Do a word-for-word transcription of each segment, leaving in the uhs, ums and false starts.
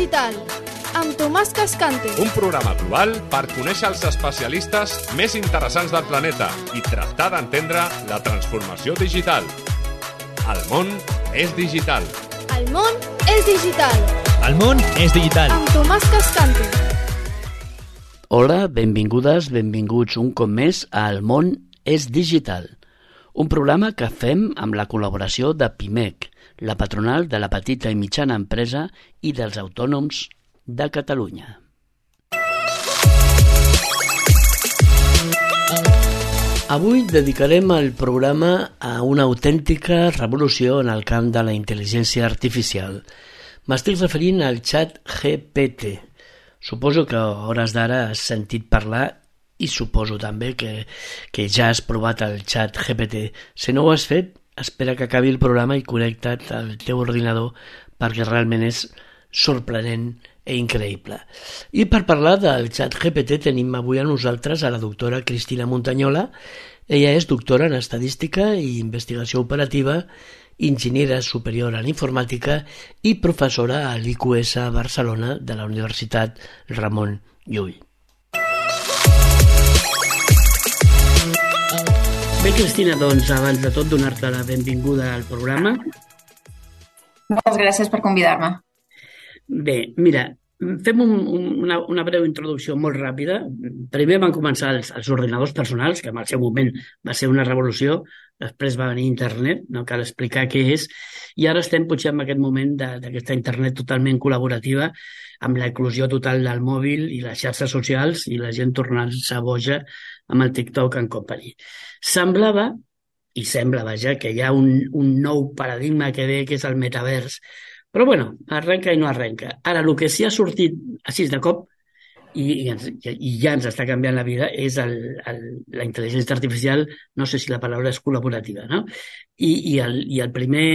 digital, amb Tomàs Cascante. Un programa global per conèixer els especialistes més interessants del planeta i tractar d'entendre la transformació digital. El món és digital. El món és digital. El món és digital. Amb Tomàs Cascante. Hola, benvingudes, benvinguts un cop més a El món és digital, un programa que fem amb la col·laboració de PIMEC, la patronal de la petita i mitjana empresa i dels autònoms de Catalunya. Avui dedicarem el programa a una autèntica revolució en el camp de la intel·ligència artificial. M'estic referint al xat G P T. Suposo que a hores d'ara has sentit parlar i suposo també que, que ja has provat el xat G P T. Si no ho has fet, espera que acabi el programa i connecta't al teu ordinador perquè realment és sorprenent i increïble. I per parlar del xat G P T tenim avui a nosaltres a la doctora Cristina Montañola. Ella és doctora en Estadística i Investigació Operativa, enginyera superior en Informàtica i professora a l'I Q S Barcelona de la Universitat Ramon Llull. Bé, Cristina, doncs, abans de tot, donar-te la benvinguda al programa. Moltes gràcies per convidar-me. Bé, mira, fem un, una, una breu introducció molt ràpida. Primer van començar els, els ordinadors personals, que en el seu moment va ser una revolució, després va venir internet, no cal explicar què és, i ara estem potser en aquest moment d'aquesta internet totalment col·laborativa, amb l'eclosió total del mòbil i les xarxes socials i la gent tornant-se boja amb el TikTok and company. Semblava, i sembla, vaja, que hi ha un, un nou paradigma que ve, que és el metavers. Però, bueno, arrenca i no arrenca. Ara, el que sí ha sortit així de cop, i, i, ens, i ja ens està canviant la vida, és el, el, la intel·ligència artificial, no sé si la paraula és col·laborativa, no? I, i, el, i el primer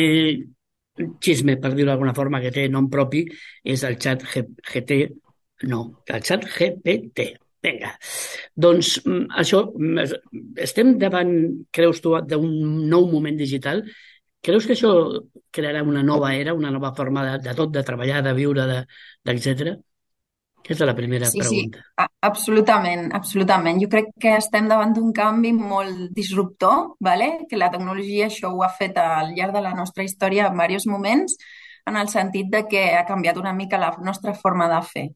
xisme, per dir-ho d'alguna forma, que té nom propi, és el xat G P T, no, el xat G P T. Vinga, doncs això, estem davant, creus tu, d'un nou moment digital? Creus que això crearà una nova era, una nova forma de, de tot, de treballar, de viure, de, etcètera? Aquesta és la primera sí, pregunta. Sí, absolutament, absolutament. Jo crec que estem davant d'un canvi molt disruptor, vale? Que la tecnologia això ho ha fet al llarg de la nostra història en diversos moments, en el sentit de que ha canviat una mica la nostra forma de fer.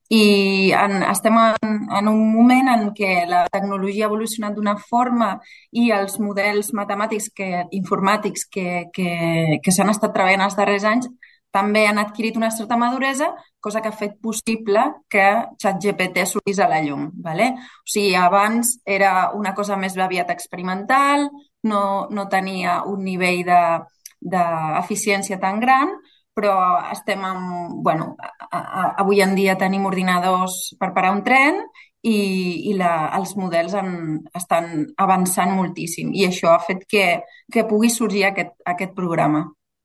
I en, estem en, en un moment en què la tecnologia ha evolucionat d'una forma i els models matemàtics, que, informàtics que, que, que s'han estat treballant els darrers anys també han adquirit una certa maduresa, cosa que ha fet possible que ChatGPT sortís a la llum. Vale? O sigui, abans era una cosa més aviat experimental, no, no tenia un nivell d'eficiència de, tan gran, però estem amb, bueno, a, a, avui en dia tenim ordinadors per parar un tren i, i la, els models en, estan avançant moltíssim i això ha fet que, que pugui sorgir aquest, aquest programa.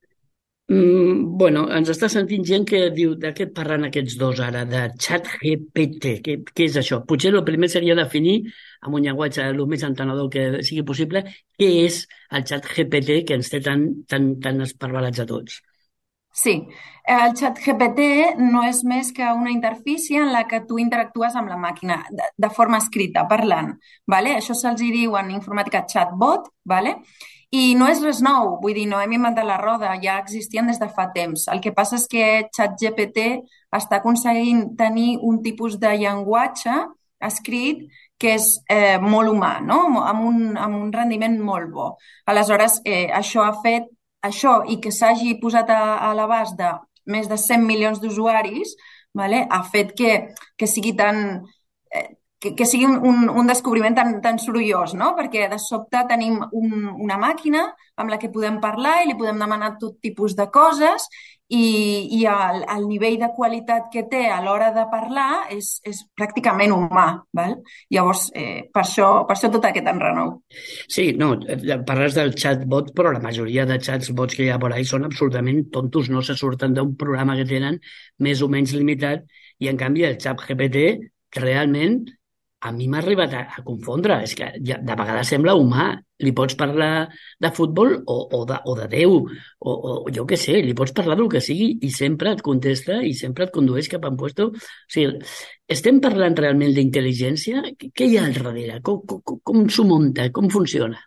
Mm, bueno, ens està sentint gent que diu de què parlen aquests dos ara, de xat G P T, què, què és això? Potser el primer seria definir amb un llenguatge el més entenedor que sigui possible què és el xat G P T que ens té tan, tan, tan esparvalats a tots. Sí, el xat G P T no és més que una interfície en la que tu interactues amb la màquina de, de forma escrita, parlant. Vale? Això se'ls diu en informàtica chatbot, vale? I no és res nou, vull dir, no hem inventat la roda, ja existien des de fa temps. El que passa és que ChatGPT està aconseguint tenir un tipus de llenguatge escrit que és eh, molt humà, no? amb, un, amb un rendiment molt bo. Aleshores, eh, això ha fet això i que s'hagi posat a, a l'abast de més de cent milions d'usuaris, vale? Ha fet que, que sigui tan... Eh, que, que sigui un, un descobriment tan, tan sorollós, no? Perquè de sobte tenim un, una màquina amb la que podem parlar i li podem demanar tot tipus de coses i, i el, el nivell de qualitat que té a l'hora de parlar és, és pràcticament humà. Val? Llavors, eh, per, això, per això tot aquest enrenou. Sí, no, parles del chatbot, però la majoria de chatbots que hi ha per ahí són absolutament tontos, no se surten d'un programa que tenen més o menys limitat i, en canvi, el xat G P T realment a mi m'ha arribat a, a confondre. És que ja, de vegades sembla humà. Li pots parlar de futbol o, o, de, o de Déu, o, o jo què sé, li pots parlar del que sigui i sempre et contesta i sempre et condueix cap a un puesto. O sigui, estem parlant realment d'intel·ligència? Què hi ha al darrere? Com, com, com s'ho munta? Com funciona?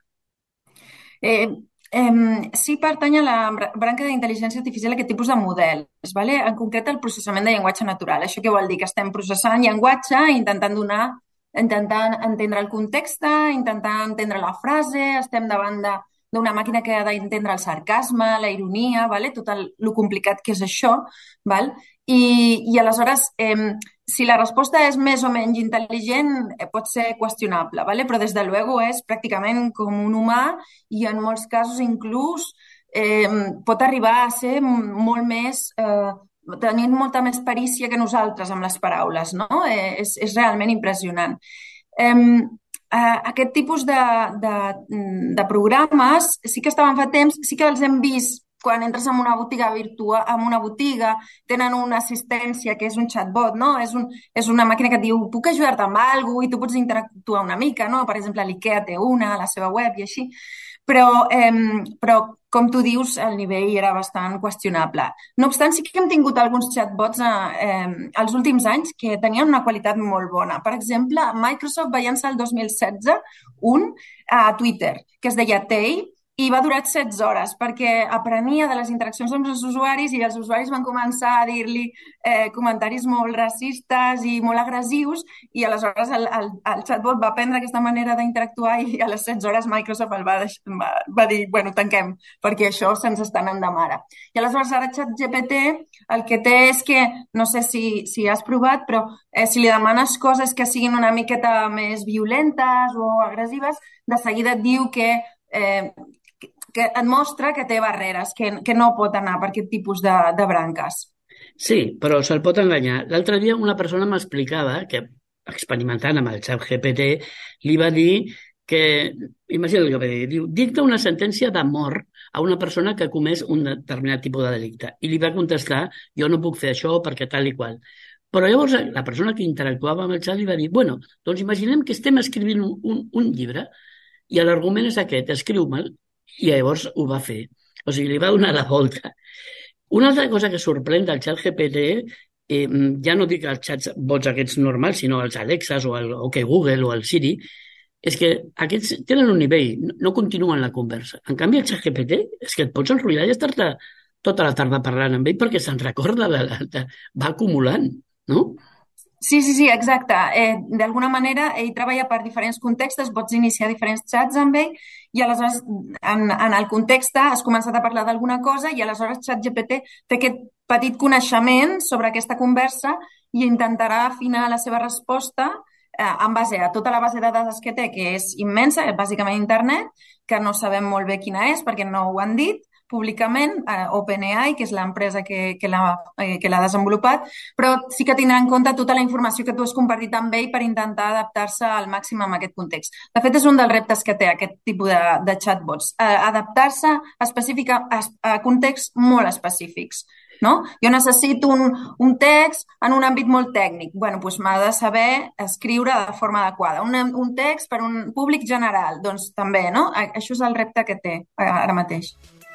Eh, eh, sí pertany a la branca d'intel·ligència artificial aquest tipus de models, vale? En concret el processament de llenguatge natural. Això què vol dir? Que estem processant llenguatge i intentant donar, intentant entendre el context, intentant entendre la frase, estem davant de d'una màquina que ha d'entendre el sarcasme, la ironia, vale? Tot el, el complicat que és això, val? I, i aleshores, eh, si la resposta és més o menys intel·ligent, eh, pot ser qüestionable, ¿vale? Però des de luego és pràcticament com un humà i en molts casos inclús eh, pot arribar a ser molt més, eh, tenint molta més perícia que nosaltres amb les paraules, no? Eh, és, és realment impressionant. Eh, Uh, aquest tipus de, de, de programes sí que estaven fa temps, sí que els hem vist quan entres en una botiga virtual, en una botiga, tenen una assistència que és un chatbot, no? És, un, és una màquina que et diu, puc ajudar-te amb alguna cosa? I tu pots interactuar una mica, no? Per exemple, l'IKEA té una, a la seva web i així. Però, eh, però, com tu dius, el nivell era bastant qüestionable. No obstant, sí que hem tingut alguns chatbots eh, als últims anys que tenien una qualitat molt bona. Per exemple, Microsoft va llançar el dos mil setze un a Twitter, que es deia Tay, i va durar setze hores perquè aprenia de les interaccions amb els usuaris i els usuaris van començar a dir-li eh, comentaris molt racistes i molt agressius i aleshores el, el, el chatbot va aprendre aquesta manera d'interactuar i a les setze hores Microsoft el va, deix, va, va dir, bueno, tanquem, perquè això se'ns està anant de mare. I aleshores ara ChatGPT el que té és que, no sé si, si has provat, però eh, si li demanes coses que siguin una miqueta més violentes o agressives, de seguida et diu que eh, que et mostra que té barreres, que, que no pot anar per aquest tipus de, de branques. Sí, però se'l pot enganyar. L'altre dia una persona m'explicava que, experimentant amb el ChatGPT, li va dir que, imagina't el que va dir, diu, dicta una sentència de mort a una persona que ha comès un determinat tipus de delicte. I li va contestar, jo no puc fer això perquè tal i qual. Però llavors la persona que interactuava amb el xat li va dir, bueno, doncs imaginem que estem escrivint un, un, un llibre i l'argument és aquest, escriu-me'l, i llavors ho va fer. O sigui, li va donar la volta. Una altra cosa que sorprèn del xat G P T, eh, ja no dic els xats bots aquests normals, sinó els Alexas o el OK Google o el Siri, és que aquests tenen un nivell, no continuen la conversa. En canvi, el xat G P T és que et pots enrotllar i estar-te tota la tarda parlant amb ell perquè se'n recorda, de, de, de, va acumulant, no? Sí, sí, sí, exacte. Eh, D'alguna manera, ell treballa per diferents contextos, pots iniciar diferents xats amb ell i aleshores en, en el context has començat a parlar d'alguna cosa i aleshores ChatGPT té aquest petit coneixement sobre aquesta conversa i intentarà afinar la seva resposta eh, en base a tota la base de dades que té, que és immensa, bàsicament internet, que no sabem molt bé quina és perquè no ho han dit públicament, eh, OpenAI, que és l'empresa que, que l'ha eh, que l'ha desenvolupat, però sí que tindrà en compte tota la informació que tu has compartit amb ell per intentar adaptar-se al màxim a aquest context. De fet, és un dels reptes que té aquest tipus de, de chatbots, eh, adaptar-se específica a, a contexts molt específics. No? Jo necessito un, un text en un àmbit molt tècnic. Bueno, doncs m'ha de saber escriure de forma adequada. Un, un text per un públic general, doncs també, no? Això és el repte que té ara mateix.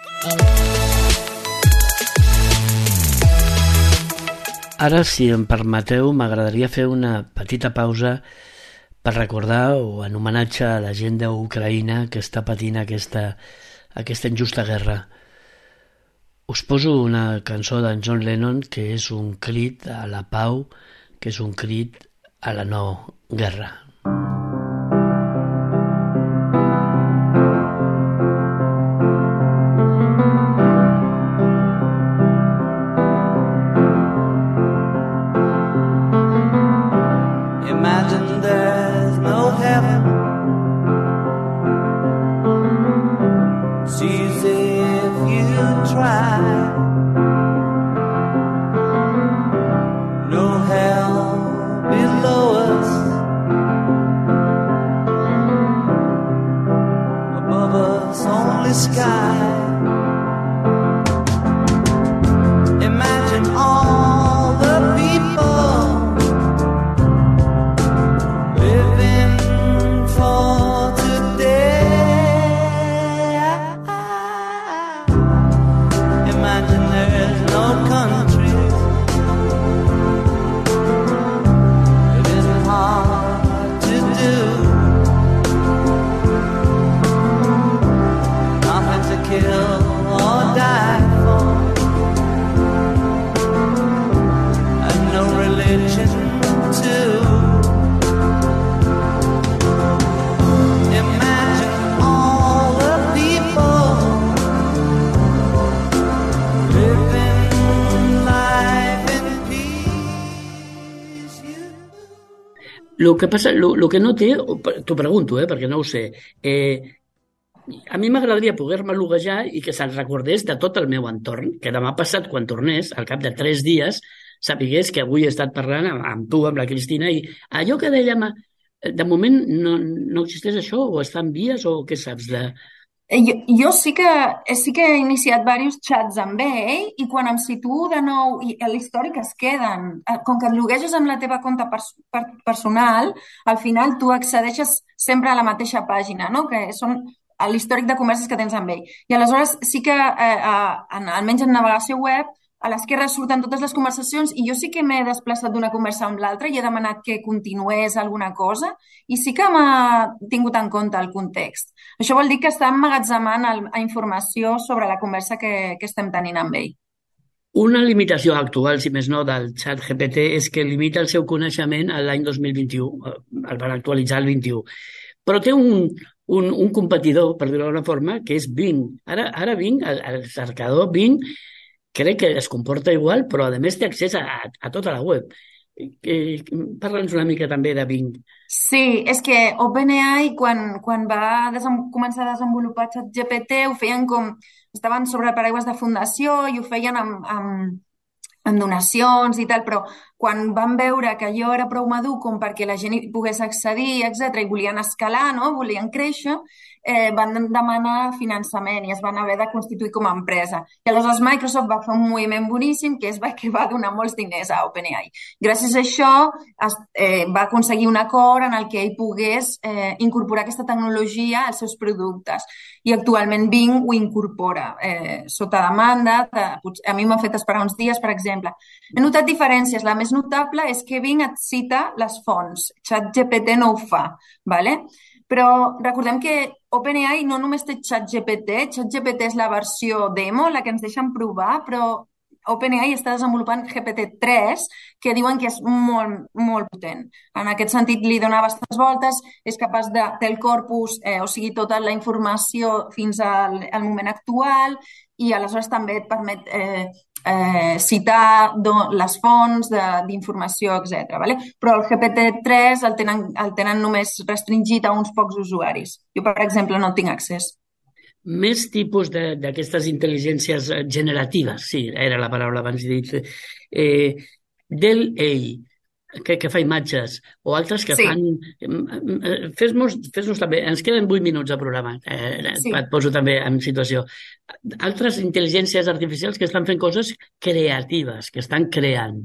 Ara, si em permeteu, m'agradaria fer una petita pausa per recordar o en homenatge a la gent d'Ucraïna que està patint aquesta, aquesta injusta guerra. Us poso una cançó d'en John Lennon que és un crit a la pau, que és un crit a la no guerra. Imagine there's no heaven. See as if you try. No hell below us. Above us only sky. Imagine all the people living die for, and no religion too. Imagine all the people living life in peace. El que passa, el que no té, t'ho pregunto, eh, perquè no ho sé, eh, a mi m'agradaria poder-me loguejar i que se'n recordés de tot el meu entorn, que demà passat, quan tornés, al cap de tres dies, sapigués que avui he estat parlant amb, amb tu, amb la Cristina, i allò que dèiem, de moment no, no existeix això, o està en vies, o què saps de... Jo, jo sí que, sí que he iniciat diversos xats amb ell i quan em situo de nou i a l'històric es queden. Com que et logueges amb la teva compte pers per personal, al final tu accedeixes sempre a la mateixa pàgina, no? Que són a l'històric de converses que tens amb ell. I aleshores sí que, eh, en, almenys en navegació web, a l'esquerra surten totes les conversacions i jo sí que m'he desplaçat d'una conversa amb l'altra i he demanat que continués alguna cosa i sí que m'ha tingut en compte el context. Això vol dir que està emmagatzemant el, a informació sobre la conversa que, que estem tenint amb ell. Una limitació actual, si més no, del xat G P T és que limita el seu coneixement a l'any dos mil vint-i-u. El van actualitzar el vint-i-u. Però té un, un, un competidor, per dir-ho d'alguna forma, que és Bing. Ara, ara Bing, el, el cercador Bing, crec que es comporta igual, però a més té accés a, a tota la web. Eh, Parla'ns una mica també de Bing. Sí, és que OpenAI, quan, quan va començar a desenvolupar ChatGPT, ho feien com... Estaven sobre el paraigües de fundació i ho feien amb, amb, amb donacions i tal, però quan van veure que allò era prou madur com perquè la gent hi pogués accedir, etcètera, i volien escalar, no? Volien créixer, eh, van demanar finançament i es van haver de constituir com a empresa. I aleshores Microsoft va fer un moviment boníssim que és que va donar molts diners a OpenAI. Gràcies a això es, eh, va aconseguir un acord en el que ell pogués eh, incorporar aquesta tecnologia als seus productes. I actualment Bing ho incorpora eh, sota demanda. De, a mi m'ha fet esperar uns dies, per exemple. He notat diferències. La més notable és que Bing et cita les fonts. ChatGPT no ho fa, ¿vale? Però recordem que OpenAI no només té ChatGPT, ChatGPT és la versió demo, la que ens deixen provar, però OpenAI està desenvolupant G P T tres, que diuen que és molt, molt potent. En aquest sentit, li dona bastantes voltes, és capaç de té el corpus, eh, o sigui, tota la informació fins al, al moment actual, i aleshores també et permet eh, eh, citar do, les fonts d'informació, etcètera. Vale? Però el G P T tres el tenen, el tenen només restringit a uns pocs usuaris. Jo, per exemple, no tinc accés. Més tipus d'aquestes intel·ligències generatives, sí, era la paraula abans dit, eh, del A I, que, que fa imatges, o altres que sí. fan... Fes-nos fes també, ens queden vuit minuts de programa, eh, sí. Et poso també en situació. Altres intel·ligències artificials que estan fent coses creatives, que estan creant.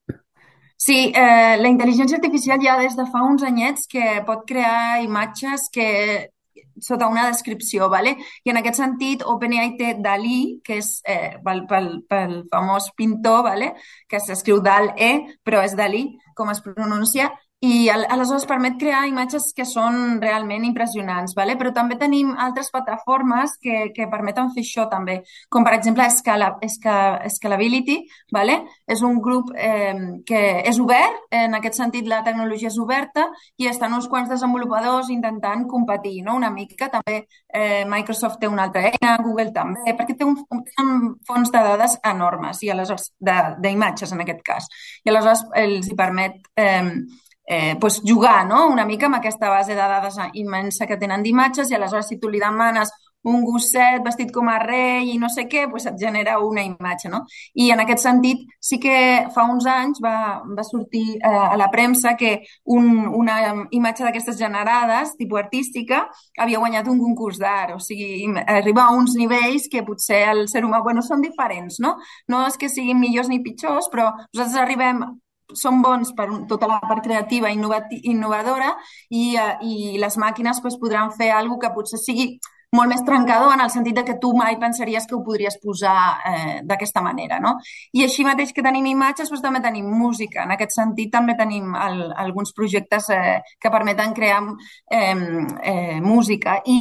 Sí, eh, la intel·ligència artificial ja des de fa uns anyets que pot crear imatges que sota una descripció, ¿vale? I en aquest sentit OpenAI té DALL-E, que és eh, pel, pel, pel famós pintor, ¿vale? Que s'escriu DAL-E, però és DALL-E, com es pronuncia, i aleshores permet crear imatges que són realment impressionants, ¿vale? Però també tenim altres plataformes que, que permeten fer això també, com per exemple Scala, Scala, Scalability, ¿vale? És un grup eh, que és obert, en aquest sentit la tecnologia és oberta i estan uns quants desenvolupadors intentant competir, no? Una mica. També eh, Microsoft té una altra eina, Google també, perquè té un, un fons de dades enormes i aleshores d'imatges en aquest cas. I aleshores els hi permet eh, Eh, pues jugar, no? Una mica amb aquesta base de dades immensa que tenen d'imatges i aleshores si tu li demanes un gosset vestit com a rei i no sé què, pues et genera una imatge, no? I en aquest sentit sí que fa uns anys va, va sortir eh, a la premsa que un, una imatge d'aquestes generades, tipus artística, havia guanyat un concurs d'art, o sigui, arriba a uns nivells que potser el ser humà, bueno, són diferents, no? No és que siguin millors ni pitjors, però nosaltres arribem són bons per tota la part creativa i innovadora i, uh, i les màquines pues, podran fer alguna cosa que potser sigui molt més trencador en el sentit de que tu mai pensaries que ho podries posar eh, d'aquesta manera, no? I així mateix que tenim imatges, doncs també tenim música. En aquest sentit també tenim el, alguns projectes eh, que permeten crear eh, eh, música i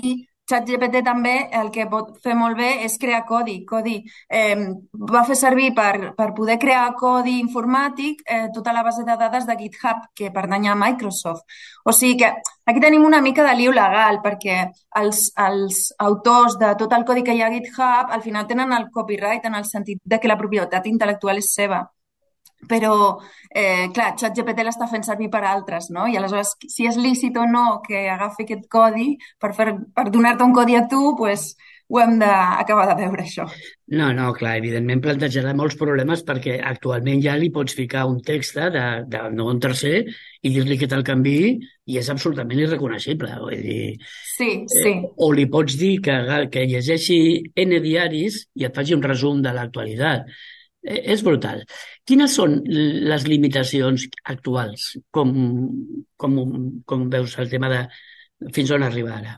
ChatGPT també el que pot fer molt bé és crear codi. Codi eh, va fer servir per, per poder crear codi informàtic eh, tota la base de dades de GitHub, que pertany a Microsoft. O sigui que aquí tenim una mica de liu legal, perquè els, els autors de tot el codi que hi ha a GitHub al final tenen el copyright en el sentit de que la propietat intel·lectual és seva. Però, eh, clar, ChatGPT l'està fent servir per altres, no? I aleshores, si és lícit o no que agafi aquest codi per, fer, per donar-te un codi a tu, pues, ho hem d'acabar de veure, això. No, no, clar, evidentment plantejarà molts problemes perquè actualment ja li pots ficar un text de, de no un tercer i dir-li que te'l canviï i és absolutament irreconeixible. Vull dir, sí, sí. Eh, o li pots dir que, que llegeixi N diaris i et faci un resum de l'actualitat. És brutal. Quines són les limitacions actuals? Com, com, com veus el tema de fins on arriba ara?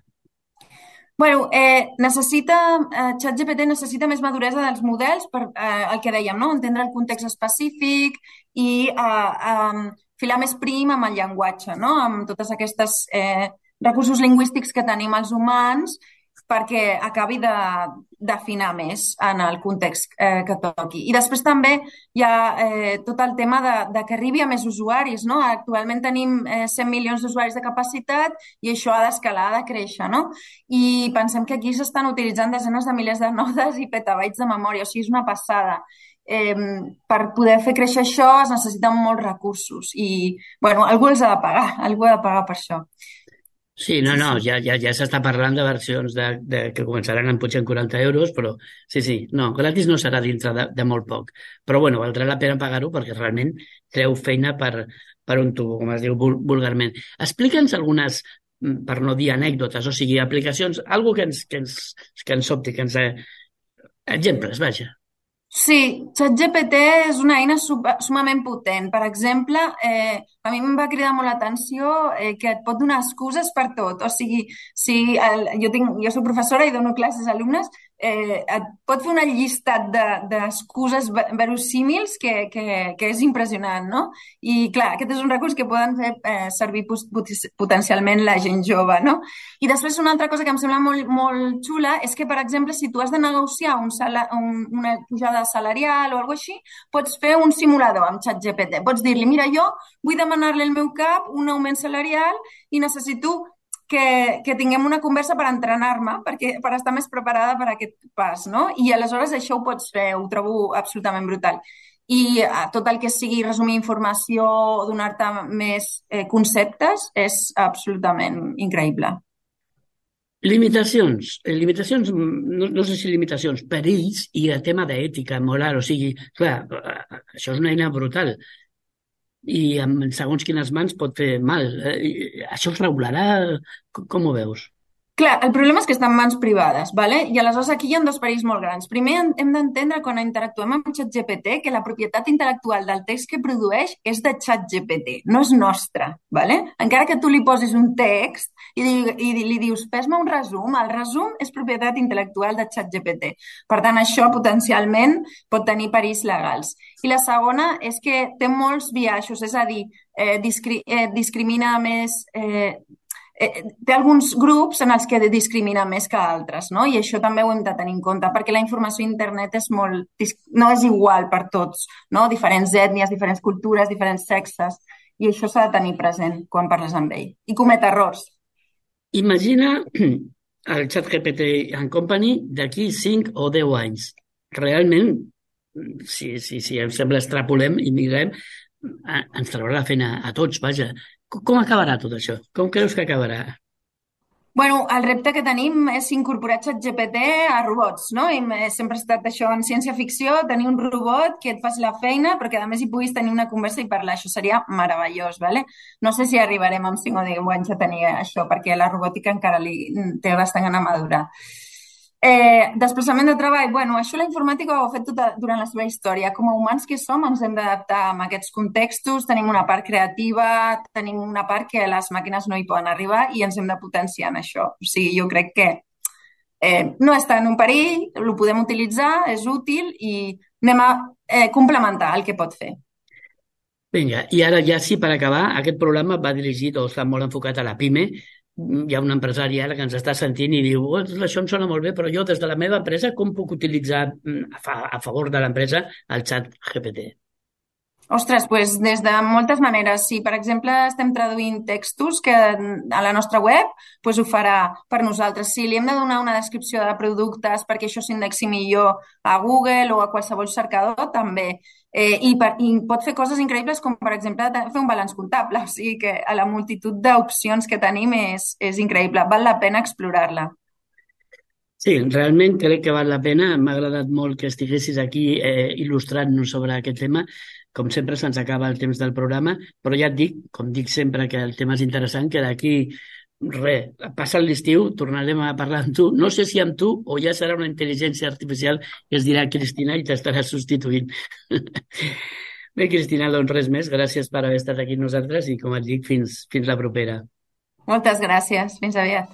Bueno, eh, necessita, eh, ChatGPT necessita més maduresa dels models per eh, el que dèiem, no? Entendre el context específic i eh, eh, filar més prim amb el llenguatge, no? Amb totes aquestes eh, recursos lingüístics que tenim els humans perquè acabi de d'afinar més en el context eh, que toqui. I després també hi ha eh, tot el tema de, de que arribi a més usuaris, no? Actualment tenim eh, cent milions d'usuaris de capacitat i això ha d'escalar, ha de créixer, no? I pensem que aquí s'estan utilitzant desenes de milers de nodes i petabytes de memòria, o sigui, és una passada. Eh, per poder fer créixer això es necessiten molts recursos i, bueno, algú els ha de pagar, algú ha de pagar per això. Sí, no, no, ja, ja, ja s'està parlant de versions de, de, que començaran en potser en quaranta euros, però sí, sí, no, gratis no serà dintre de, de molt poc. Però, bueno, valdrà la pena pagar-ho perquè realment treu feina per, per un tubo, com es diu vulgarment. Explica'ns algunes, per no dir anècdotes, o sigui, aplicacions, algo que ens, que ens, que ens sobti, que ens... Exemples, vaja. Sí, ChatGPT és una eina sumament potent. Per exemple, eh, a mi em va cridar molt l'atenció eh, que et pot donar excuses per tot. O sigui, si el, jo, tinc, jo soc professora i dono classes a alumnes, eh, et pot fer una llistat d'excuses de, verosímils que, que, que és impressionant, no? I clar, aquest és un recurs que poden fer eh, servir potencialment la gent jove, no? I després una altra cosa que em sembla molt, molt xula és que, per exemple, si tu has de negociar un sala, un, una pujada salarial o alguna cosa així, pots fer un simulador amb ChatGPT. Pots dir-li, mira, jo vull demanar-li al meu cap un augment salarial i necessito que, que tinguem una conversa per entrenar-me, perquè per estar més preparada per a aquest pas, no? I aleshores això ho pots fer, ho trobo absolutament brutal. I eh, tot el que sigui resumir informació o donar-te més eh, conceptes és absolutament increïble. Limitacions. Limitacions, no, no sé si limitacions, perills i el tema d'ètica, moral, o sigui, clar, això és una eina brutal i amb segons quines mans pot fer mal. Això es regularà? Com ho veus? Clar, el problema és que està en mans privades, ¿vale? I aleshores aquí hi ha dos perills molt grans. Primer, hem d'entendre quan interactuem amb ChatGPT que la propietat intel·lectual del text que produeix és de ChatGPT, no és nostra, ¿vale? Encara que tu li posis un text i, li, i li dius, fes-me un resum, el resum és propietat intel·lectual de ChatGPT. Per tant, això potencialment pot tenir perills legals. I la segona és que té molts biaixos, és a dir, eh, discri eh, discrimina més... Eh, Eh, té alguns grups en els que discrimina més que altres, no? I això també ho hem de tenir en compte, perquè la informació a internet és molt, no és igual per tots, no? Diferents ètnies, diferents cultures, diferents sexes, i això s'ha de tenir present quan parles amb ell. I comet errors. Imagina el ChatGPT and Company d'aquí cinc o deu anys. Realment, si, si, si em sembla extrapolem i mirem, ens traurà la feina a tots, vaja. Com acabarà tot això? Com creus que acabarà? Bueno, el repte que tenim és incorporar ChatGPT a robots, no? I sempre ha estat això en ciència-ficció, tenir un robot que et faci la feina, però que a més hi puguis tenir una conversa i parlar. Això seria meravellós, ¿vale? No sé si arribarem amb cinc o deu anys a tenir això, perquè la robòtica encara li té bastant gana madurar. Eh, desplaçament de treball, bueno, això la informàtica ho ha fet tota, durant la seva història. Com a humans que som, ens hem d'adaptar a aquests contextos, tenim una part creativa, tenim una part que les màquines no hi poden arribar i ens hem de potenciar en això. O sigui, jo crec que eh, no està en un perill, ho podem utilitzar, és útil i anem a eh, complementar el que pot fer. Vinga, i ara ja sí, per acabar, aquest programa va dirigit o està molt enfocat a la PIME, hi ha una empresària ara que ens està sentint i diu, oh, això em sona molt bé, però jo des de la meva empresa com puc utilitzar a, fa, a favor de l'empresa el xat G P T? Ostres, doncs des de moltes maneres. Si, per exemple, estem traduint textos que a la nostra web, doncs ho farà per nosaltres. Si li hem de donar una descripció de productes perquè això s'indexi millor a Google o a qualsevol cercador, també. Eh, i, per, I pot fer coses increïbles com, per exemple, fer un balanç comptable. O sigui que a la multitud d'opcions que tenim és, és increïble. Val la pena explorar-la. Sí, realment crec que val la pena. M'ha agradat molt que estiguessis aquí eh, il·lustrant-nos sobre aquest tema. Com sempre se'ns acaba el temps del programa, però ja et dic, com dic sempre que el tema és interessant, que d'aquí, res, passa l'estiu, tornarem a parlar amb tu. No sé si amb tu o ja serà una intel·ligència artificial que es dirà Cristina i t'estarà substituint. Bé, Cristina, doncs res més. Gràcies per haver estat aquí amb nosaltres i, com et dic, fins, fins la propera. Moltes gràcies. Fins aviat.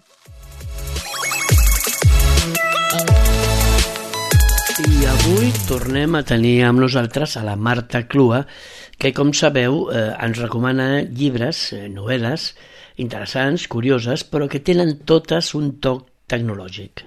I avui tornem a tenir amb nosaltres a la Marta Clua, que, com sabeu, eh, ens recomana llibres, eh, novel·les interessants, curioses, però que tenen totes un toc tecnològic.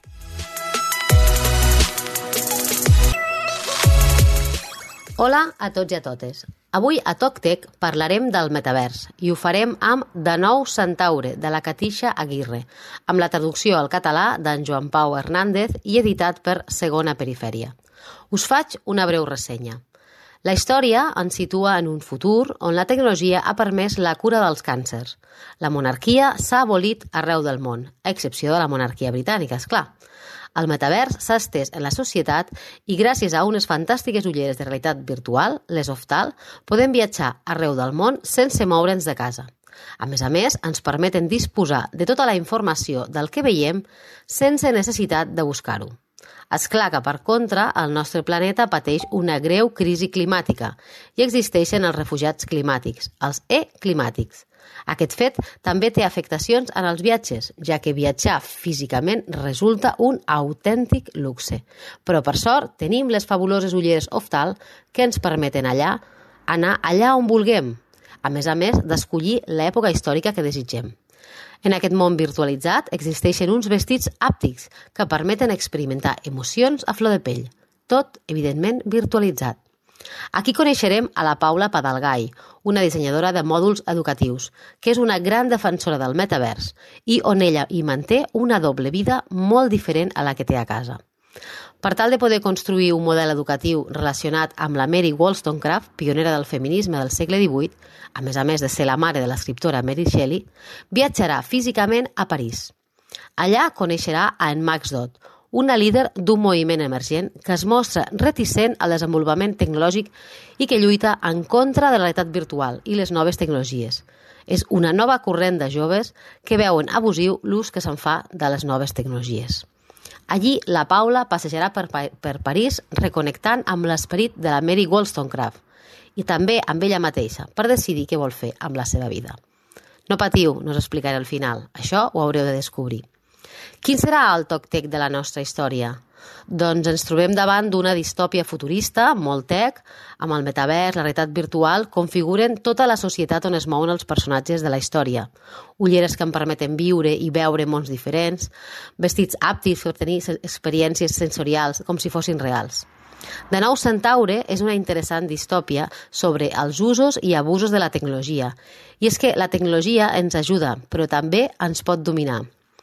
Hola a tots i a totes. Avui a TocTec parlarem del metavers i ho farem amb De nou Centaure, de la Catixa Aguirre, amb la traducció al català d'en Joan Pau Hernández i editat per Segona Perifèria. Us faig una breu ressenya. La història ens situa en un futur on la tecnologia ha permès la cura dels càncers. La monarquia s'ha abolit arreu del món, a excepció de la monarquia britànica, és clar. El metavers s'ha estès en la societat i gràcies a unes fantàstiques ulleres de realitat virtual, les Oftal, podem viatjar arreu del món sense moure'ns de casa. A més a més, ens permeten disposar de tota la informació del que veiem sense necessitat de buscar-ho. És clar que, per contra, el nostre planeta pateix una greu crisi climàtica i existeixen els refugiats climàtics, els e-climàtics. Aquest fet també té afectacions en els viatges, ja que viatjar físicament resulta un autèntic luxe. Però, per sort, tenim les fabuloses ulleres Oftal que ens permeten allà anar allà on vulguem, a més a més d'escollir l'època històrica que desitgem. En aquest món virtualitzat existeixen uns vestits àptics que permeten experimentar emocions a flor de pell, tot, evidentment, virtualitzat. Aquí coneixerem a la Paula Padalgai, una dissenyadora de mòduls educatius, que és una gran defensora del metavers i on ella hi manté una doble vida molt diferent a la que té a casa. Per tal de poder construir un model educatiu relacionat amb la Mary Wollstonecraft, pionera del feminisme del segle divuit, a més a més de ser la mare de l'escriptora Mary Shelley, viatjarà físicament a París. Allà coneixerà a en Max Dodd, una líder d'un moviment emergent que es mostra reticent al desenvolupament tecnològic i que lluita en contra de la realitat virtual i les noves tecnologies. És una nova corrent de joves que veuen abusiu l'ús que se'n fa de les noves tecnologies. Allí, la Paula passejarà per, per París reconnectant amb l'esperit de la Mary Wollstonecraft i també amb ella mateixa per decidir què vol fer amb la seva vida. No patiu, no us explicaré al final. Això ho haureu de descobrir. Quin serà el TocTec de la nostra història? Doncs ens trobem davant d'una distòpia futurista, molt tec, amb el metavers, la realitat virtual, configuren tota la societat on es mouen els personatges de la història. Ulleres que em permeten viure i veure mons diferents, vestits àptics per tenir experiències sensorials com si fossin reals. De nou Centaure és una interessant distòpia sobre els usos i abusos de la tecnologia. I és que la tecnologia ens ajuda, però també ens pot dominar.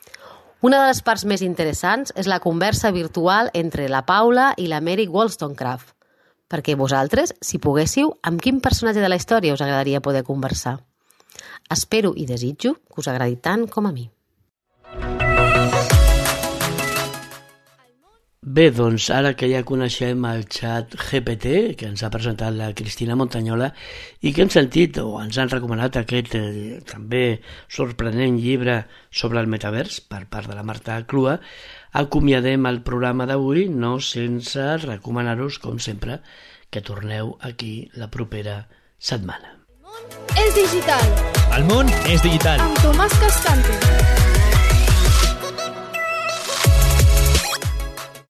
Una de les parts més interessants és la conversa virtual entre la Paula i la Mary Wollstonecraft. Perquè vosaltres, si poguéssiu, amb quin personatge de la història us agradaria poder conversar? Espero i desitjo que us agradi tant com a mi. Bé, doncs ara que ja coneixem el xat G P T, que ens ha presentat la Cristina Montañola, i que hem sentit o ens han recomanat aquest eh, també sorprenent llibre sobre el metavers per part de la Marta Clua, acomiadem el programa d'avui, no sense recomanar-vos, com sempre, que torneu aquí la propera setmana. El món és digital. El món és digital. Amb Tomàs Cascante.